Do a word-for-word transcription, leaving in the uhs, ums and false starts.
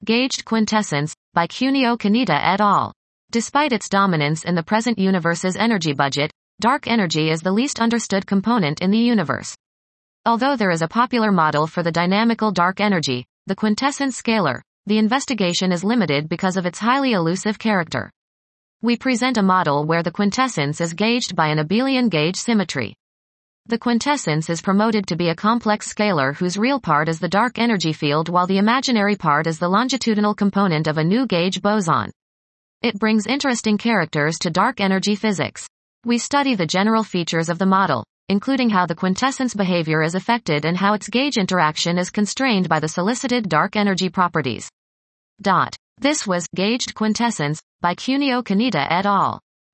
Gauged quintessence, by Kunio Kaneda et al. Despite its dominance in the present universe's energy budget, dark energy is the least understood component in the universe. Although there is a popular model for the dynamical dark energy, the quintessence scalar, the investigation is limited because of its highly elusive character. We present a model where the quintessence is gauged by an abelian gauge symmetry. The quintessence is promoted to be a complex scalar whose real part is the dark energy field while the imaginary part is the longitudinal component of a new gauge boson. It brings interesting characters to dark energy physics. We study the general features of the model, including how the quintessence behavior is affected and how its gauge interaction is constrained by the solicited dark energy properties. Dot. This was Gauged Quintessence by Kunio Kaneda et al.